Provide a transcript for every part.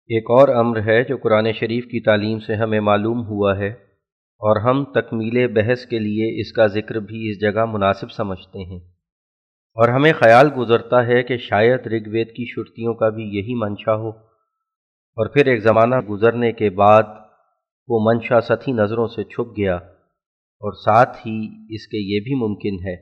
ایک اور امر ہے جو قرآن شریف کی تعلیم سے ہمیں معلوم ہوا ہے، اور ہم تکمیل بحث کے لیے اس کا ذکر بھی اس جگہ مناسب سمجھتے ہیں، اور ہمیں خیال گزرتا ہے کہ شاید رگ وید کی شرطیوں کا بھی یہی منشا ہو، اور پھر ایک زمانہ گزرنے کے بعد وہ منشا سطحی نظروں سے چھپ گیا، اور ساتھ ہی اس کے یہ بھی ممکن ہے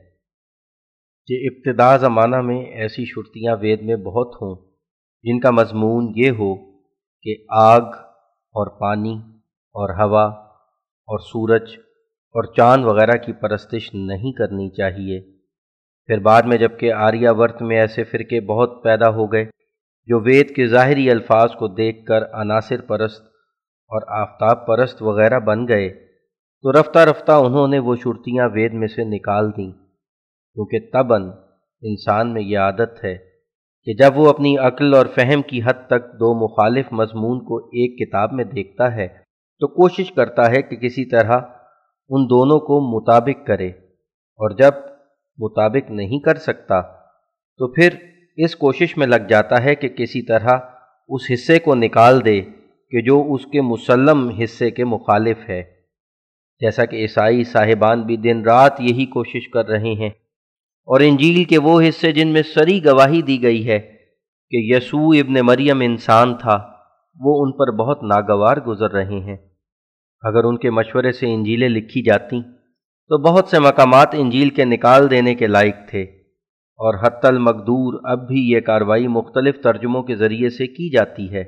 کہ ابتدا زمانہ میں ایسی شرطیاں وید میں بہت ہوں جن کا مضمون یہ ہو کہ آگ اور پانی اور ہوا اور سورج اور چاند وغیرہ کی پرستش نہیں کرنی چاہیے۔ پھر بعد میں جب کہ آریہ ورت میں ایسے فرقے بہت پیدا ہو گئے جو وید کے ظاہری الفاظ کو دیکھ کر عناصر پرست اور آفتاب پرست وغیرہ بن گئے، تو رفتہ رفتہ انہوں نے وہ شرطیاں وید میں سے نکال دیں، کیونکہ طبعاً انسان میں یہ عادت ہے کہ جب وہ اپنی عقل اور فہم کی حد تک دو مخالف مضمون کو ایک کتاب میں دیکھتا ہے تو کوشش کرتا ہے کہ کسی طرح ان دونوں کو مطابق کرے، اور جب مطابق نہیں کر سکتا تو پھر اس کوشش میں لگ جاتا ہے کہ کسی طرح اس حصے کو نکال دے کہ جو اس کے مسلم حصے کے مخالف ہے، جیسا کہ عیسائی صاحبان بھی دن رات یہی کوشش کر رہے ہیں، اور انجیل کے وہ حصے جن میں صریح گواہی دی گئی ہے کہ یسوع ابن مریم انسان تھا، وہ ان پر بہت ناگوار گزر رہے ہیں۔ اگر ان کے مشورے سے انجیلیں لکھی جاتی تو بہت سے مقامات انجیل کے نکال دینے کے لائق تھے، اور حتی المقدور اب بھی یہ کارروائی مختلف ترجموں کے ذریعے سے کی جاتی ہے۔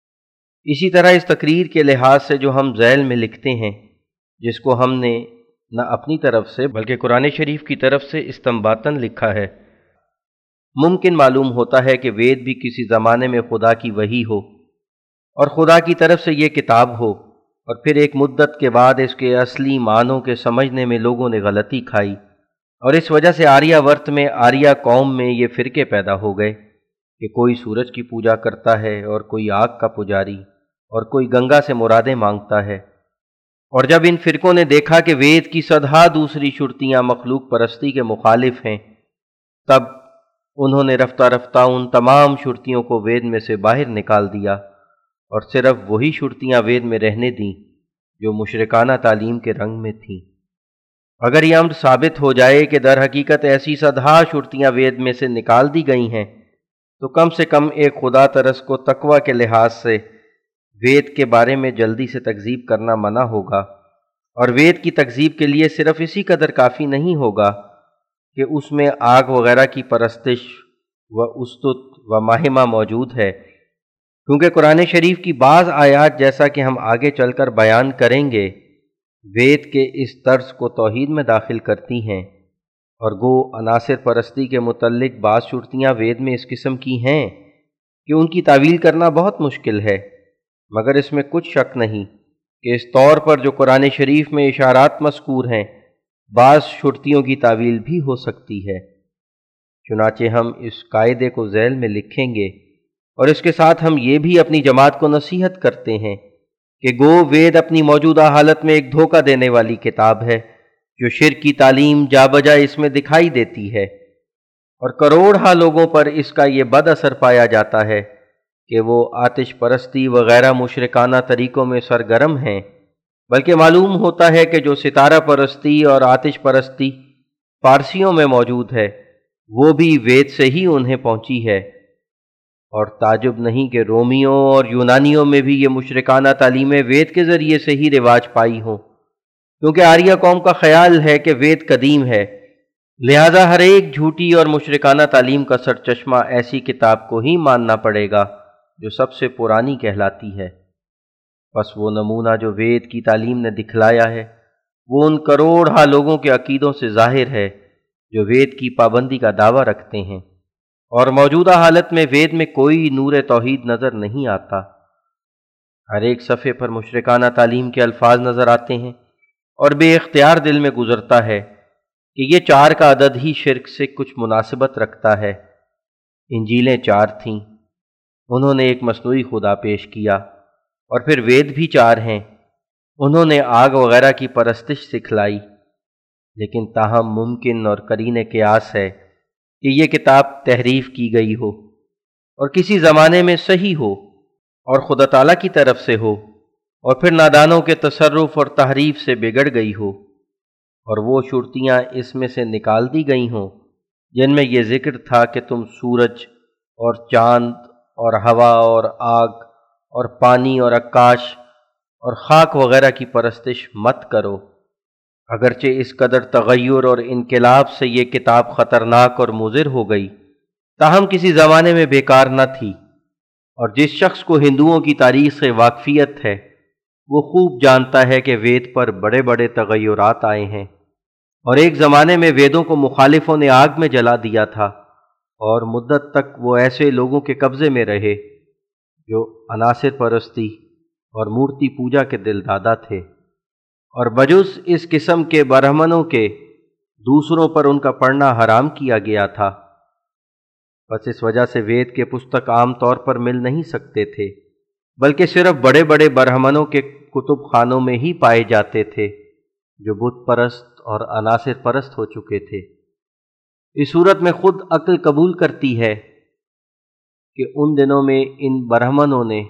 اسی طرح اس تقریر کے لحاظ سے جو ہم ذیل میں لکھتے ہیں، جس کو ہم نے نہ اپنی طرف سے بلکہ قرآن شریف کی طرف سے استنباطاً لکھا ہے، ممکن معلوم ہوتا ہے کہ وید بھی کسی زمانے میں خدا کی وحی ہو اور خدا کی طرف سے یہ کتاب ہو، اور پھر ایک مدت کے بعد اس کے اصلی معنوں کے سمجھنے میں لوگوں نے غلطی کھائی، اور اس وجہ سے آریہ ورت میں آریہ قوم میں یہ فرقے پیدا ہو گئے کہ کوئی سورج کی پوجا کرتا ہے اور کوئی آگ کا پجاری اور کوئی گنگا سے مرادیں مانگتا ہے۔ اور جب ان فرقوں نے دیکھا کہ وید کی صدہا دوسری شرطیاں مخلوق پرستی کے مخالف ہیں، تب انہوں نے رفتہ رفتہ ان تمام شرطیوں کو وید میں سے باہر نکال دیا، اور صرف وہی شرطیاں وید میں رہنے دیں جو مشرکانہ تعلیم کے رنگ میں تھیں۔ اگر یہ امر ثابت ہو جائے کہ در حقیقت ایسی صدہا شرطیاں وید میں سے نکال دی گئی ہیں، تو کم سے کم ایک خدا ترس کو تقوی کے لحاظ سے وید کے بارے میں جلدی سے تکذیب کرنا منع ہوگا، اور وید کی تکذیب کے لیے صرف اسی قدر کافی نہیں ہوگا کہ اس میں آگ وغیرہ کی پرستش و استت و ماہمہ موجود ہے، کیونکہ قرآن شریف کی بعض آیات، جیسا کہ ہم آگے چل کر بیان کریں گے، وید کے اس طرز کو توحید میں داخل کرتی ہیں، اور گو عناصر پرستی کے متعلق بعض شرطیاں وید میں اس قسم کی ہیں کہ ان کی تعویل کرنا بہت مشکل ہے، مگر اس میں کچھ شک نہیں کہ اس طور پر جو قرآن شریف میں اشارات مذکور ہیں، بعض شرطیوں کی تعویل بھی ہو سکتی ہے۔ چنانچہ ہم اس قاعدے کو ذیل میں لکھیں گے، اور اس کے ساتھ ہم یہ بھی اپنی جماعت کو نصیحت کرتے ہیں کہ گو وید اپنی موجودہ حالت میں ایک دھوکہ دینے والی کتاب ہے جو شرک کی تعلیم جا بجا اس میں دکھائی دیتی ہے، اور کروڑہا لوگوں پر اس کا یہ بد اثر پایا جاتا ہے کہ وہ آتش پرستی وغیرہ مشرکانہ طریقوں میں سرگرم ہیں، بلکہ معلوم ہوتا ہے کہ جو ستارہ پرستی اور آتش پرستی فارسیوں میں موجود ہے وہ بھی وید سے ہی انہیں پہنچی ہے، اور تعجب نہیں کہ رومیوں اور یونانیوں میں بھی یہ مشرکانہ تعلیمیں وید کے ذریعے سے ہی رواج پائی ہوں، کیونکہ آریہ قوم کا خیال ہے کہ وید قدیم ہے، لہذا ہر ایک جھوٹی اور مشرکانہ تعلیم کا سرچشمہ ایسی کتاب کو ہی ماننا پڑے گا جو سب سے پرانی کہلاتی ہے۔ پس وہ نمونہ جو وید کی تعلیم نے دکھلایا ہے وہ ان کروڑہا لوگوں کے عقیدوں سے ظاہر ہے جو وید کی پابندی کا دعویٰ رکھتے ہیں، اور موجودہ حالت میں وید میں کوئی نور توحید نظر نہیں آتا۔ ہر ایک صفحے پر مشرکانہ تعلیم کے الفاظ نظر آتے ہیں، اور بے اختیار دل میں گزرتا ہے کہ یہ 4 کا عدد ہی شرک سے کچھ مناسبت رکھتا ہے۔ انجیلیں 4 تھیں، انہوں نے ایک مصنوعی خدا پیش کیا، اور پھر وید بھی 4 ہیں، انہوں نے آگ وغیرہ کی پرستش سکھلائی، لیکن تاہم ممکن اور قرین قیاس ہے کہ یہ کتاب تحریف کی گئی ہو اور کسی زمانے میں صحیح ہو، اور خدا تعالیٰ کی طرف سے ہو، اور پھر نادانوں کے تصرف اور تحریف سے بگڑ گئی ہو، اور وہ شرطیاں اس میں سے نکال دی گئی ہوں جن میں یہ ذکر تھا کہ تم سورج اور چاند اور ہوا اور آگ اور پانی اور عکاش اور خاک وغیرہ کی پرستش مت کرو۔ اگرچہ اس قدر تغیر اور انقلاب سے یہ کتاب خطرناک اور مضر ہو گئی، تاہم کسی زمانے میں بیکار نہ تھی، اور جس شخص کو ہندوؤں کی تاریخ سے واقفیت ہے وہ خوب جانتا ہے کہ وید پر بڑے بڑے تغیرات آئے ہیں، اور ایک زمانے میں ویدوں کو مخالفوں نے آگ میں جلا دیا تھا، اور مدت تک وہ ایسے لوگوں کے قبضے میں رہے جو عناصر پرستی اور مورتی پوجا کے دل دادا تھے، اور بجز اس قسم کے برہمنوں کے دوسروں پر ان کا پڑھنا حرام کیا گیا تھا۔ بس اس وجہ سے وید کے پستک عام طور پر مل نہیں سکتے تھے، بلکہ صرف بڑے بڑے برہمنوں کے کتب خانوں میں ہی پائے جاتے تھے جو بت پرست اور عناصر پرست ہو چکے تھے۔ اس صورت میں خود عقل قبول کرتی ہے کہ ان دنوں میں ان برہمنوں نے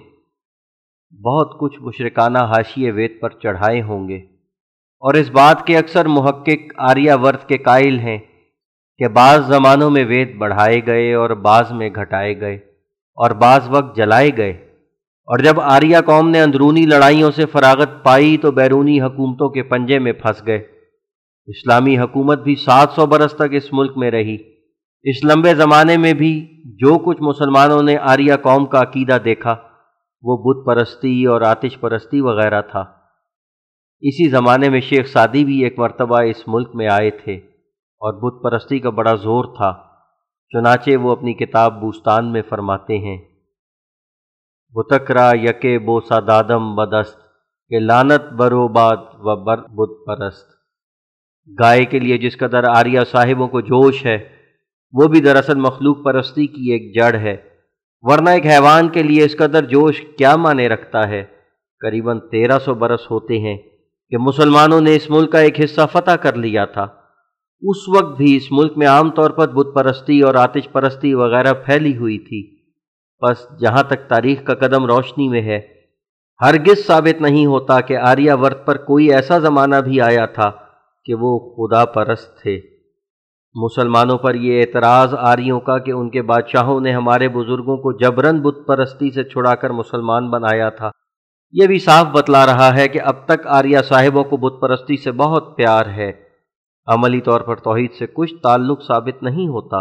بہت کچھ مشرکانہ حاشیے وید پر چڑھائے ہوں گے، اور اس بات کے اکثر محقق آریہ ورت کے قائل ہیں کہ بعض زمانوں میں وید بڑھائے گئے اور بعض میں گھٹائے گئے اور بعض وقت جلائے گئے، اور جب آریہ قوم نے اندرونی لڑائیوں سے فراغت پائی تو بیرونی حکومتوں کے پنجے میں پھنس گئے۔ اسلامی حکومت بھی 700 برس تک اس ملک میں رہی۔ اس لمبے زمانے میں بھی جو کچھ مسلمانوں نے آریہ قوم کا عقیدہ دیکھا وہ بت پرستی اور آتش پرستی وغیرہ تھا۔ اسی زمانے میں شیخ سعدی بھی ایک مرتبہ اس ملک میں آئے تھے اور بت پرستی کا بڑا زور تھا، چنانچہ وہ اپنی کتاب بوستان میں فرماتے ہیں، بتکرا یکے بوسا دادم بدست کہ لانت برو باد و بر بت پرست۔ گائے کے لیے جس قدر آریہ صاحبوں کو جوش ہے وہ بھی دراصل مخلوق پرستی کی ایک جڑ ہے، ورنہ ایک حیوان کے لیے اس قدر جوش کیا معنی رکھتا ہے؟ قریباً 1300 برس ہوتے ہیں کہ مسلمانوں نے اس ملک کا ایک حصہ فتح کر لیا تھا۔ اس وقت بھی اس ملک میں عام طور پر بت پرستی اور آتش پرستی وغیرہ پھیلی ہوئی تھی۔ بس جہاں تک تاریخ کا قدم روشنی میں ہے، ہرگز ثابت نہیں ہوتا کہ آریہ ورت پر کوئی ایسا زمانہ بھی آیا تھا کہ وہ خدا پرست تھے۔ مسلمانوں پر یہ اعتراض آریوں کا کہ ان کے بادشاہوں نے ہمارے بزرگوں کو جبراً بت پرستی سے چھڑا کر مسلمان بنایا تھا، یہ بھی صاف بتلا رہا ہے کہ اب تک آریہ صاحبوں کو بت پرستی سے بہت پیار ہے، عملی طور پر توحید سے کچھ تعلق ثابت نہیں ہوتا۔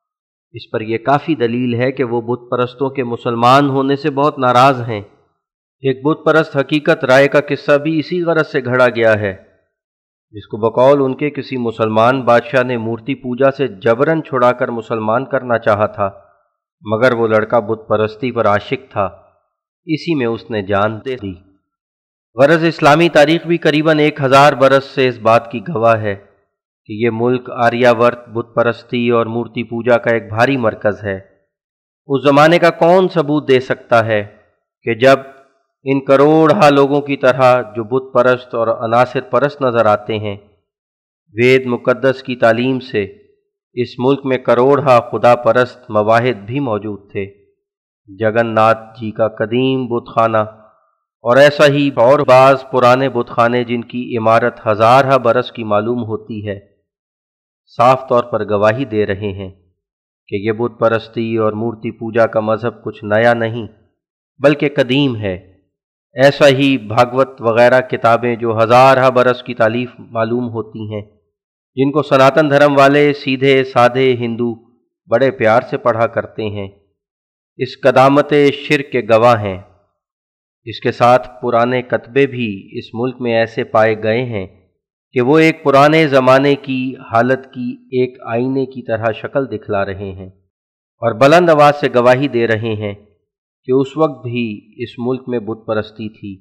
اس پر یہ کافی دلیل ہے کہ وہ بت پرستوں کے مسلمان ہونے سے بہت ناراض ہیں۔ ایک بت پرست حقیقت رائے کا قصہ بھی اسی غرض سے گھڑا گیا ہے، جس کو بقول ان کے کسی مسلمان بادشاہ نے مورتی پوجا سے جبراً چھڑا کر مسلمان کرنا چاہا تھا، مگر وہ لڑکا بت پرستی پر عاشق تھا، اسی میں اس نے جان دے دی۔ غرض اسلامی تاریخ بھی قریباً 1000 برس سے اس بات کی گواہ ہے کہ یہ ملک آریہ ورت، بت پرستی اور مورتی پوجا کا ایک بھاری مرکز ہے۔ اس زمانے کا کون ثبوت دے سکتا ہے کہ جب ان کروڑہا لوگوں کی طرح جو بت پرست اور عناصر پرست نظر آتے ہیں، وید مقدس کی تعلیم سے اس ملک میں کروڑہا خدا پرست مواحد بھی موجود تھے۔ جگن ناتھ جی کا قدیم بت خانہ اور ایسا ہی اور بعض پرانے بت خانے جن کی عمارت ہزارہا برس کی معلوم ہوتی ہے، صاف طور پر گواہی دے رہے ہیں کہ یہ بت پرستی اور مورتی پوجا کا مذہب کچھ نیا نہیں بلکہ قدیم ہے۔ ایسا ہی بھاگوت وغیرہ کتابیں جو ہزارہا برس کی تالیف معلوم ہوتی ہیں، جن کو سناتن دھرم والے سیدھے سادھے ہندو بڑے پیار سے پڑھا کرتے ہیں، اس قدامت شرک کے گواہ ہیں۔ اس کے ساتھ پرانے کتبے بھی اس ملک میں ایسے پائے گئے ہیں کہ وہ ایک پرانے زمانے کی حالت کی ایک آئینے کی طرح شکل دکھلا رہے ہیں، اور بلند آواز سے گواہی دے رہے ہیں کہ اس وقت بھی اس ملک میں بت پرستی تھی۔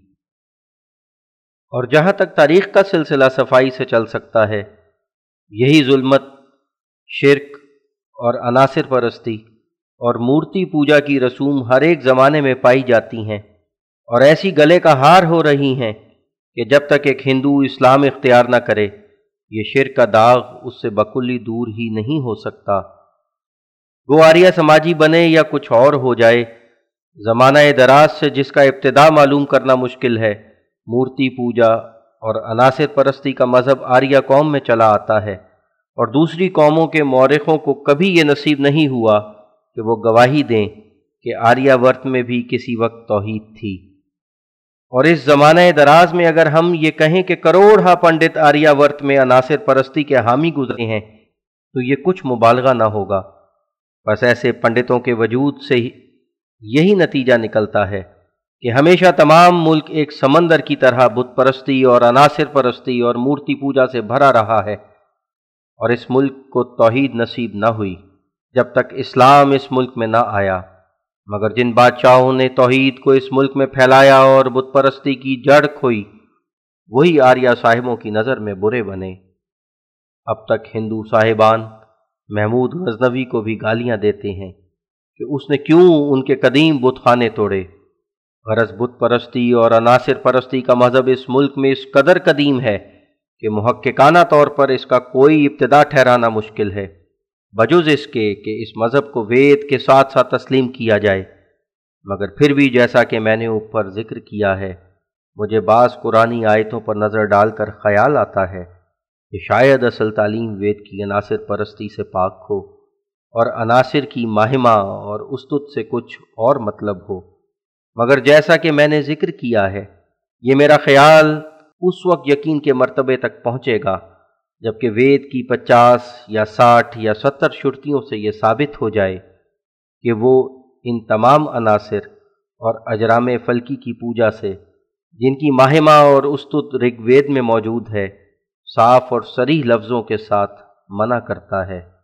اور جہاں تک تاریخ کا سلسلہ صفائی سے چل سکتا ہے، یہی ظلمت، شرک اور عناصر پرستی اور مورتی پوجا کی رسوم ہر ایک زمانے میں پائی جاتی ہیں، اور ایسی گلے کا ہار ہو رہی ہیں کہ جب تک ایک ہندو اسلام اختیار نہ کرے، یہ شرک کا داغ اس سے بکلی دور ہی نہیں ہو سکتا۔ وہ آریہ سماجی بنے یا کچھ اور ہو جائے، زمانہ دراز سے جس کا ابتدا معلوم کرنا مشکل ہے، مورتی پوجا اور عناصر پرستی کا مذہب آریہ قوم میں چلا آتا ہے، اور دوسری قوموں کے مورخوں کو کبھی یہ نصیب نہیں ہوا کہ وہ گواہی دیں کہ آریہ ورت میں بھی کسی وقت توحید تھی۔ اور اس زمانہ دراز میں اگر ہم یہ کہیں کہ کروڑہا پنڈت آریہ ورت میں عناصر پرستی کے حامی گزرے ہیں تو یہ کچھ مبالغہ نہ ہوگا۔ بس ایسے پنڈتوں کے وجود سے یہی نتیجہ نکلتا ہے کہ ہمیشہ تمام ملک ایک سمندر کی طرح بت پرستی اور عناصر پرستی اور مورتی پوجا سے بھرا رہا ہے، اور اس ملک کو توحید نصیب نہ ہوئی جب تک اسلام اس ملک میں نہ آیا، مگر جن بادشاہوں نے توحید کو اس ملک میں پھیلایا اور بت پرستی کی جڑ کھوئی، وہی آریہ صاحبوں کی نظر میں برے بنے۔ اب تک ہندو صاحبان محمود غزنوی کو بھی گالیاں دیتے ہیں کہ اس نے کیوں ان کے قدیم بت خانے توڑے۔ غرض بت پرستی اور عناصر پرستی کا مذہب اس ملک میں اس قدر قدیم ہے کہ محققانہ طور پر اس کا کوئی ابتدا ٹھہرانا مشکل ہے، بجز اس کے کہ اس مذہب کو وید کے ساتھ ساتھ تسلیم کیا جائے۔ مگر پھر بھی جیسا کہ میں نے اوپر ذکر کیا ہے، مجھے بعض قرآنی آیتوں پر نظر ڈال کر خیال آتا ہے کہ شاید اصل تعلیم وید کی عناصر پرستی سے پاک ہو، اور عناصر کی ماہمہ اور استد سے کچھ اور مطلب ہو۔ مگر جیسا کہ میں نے ذکر کیا ہے، یہ میرا خیال اس وقت یقین کے مرتبے تک پہنچے گا جبکہ وید کی 50 یا 60 یا 70 شرطیوں سے یہ ثابت ہو جائے کہ وہ ان تمام عناصر اور اجرام فلکی کی پوجا سے، جن کی ماہمہ اور استد رگ وید میں موجود ہے، صاف اور صریح لفظوں کے ساتھ منع کرتا ہے۔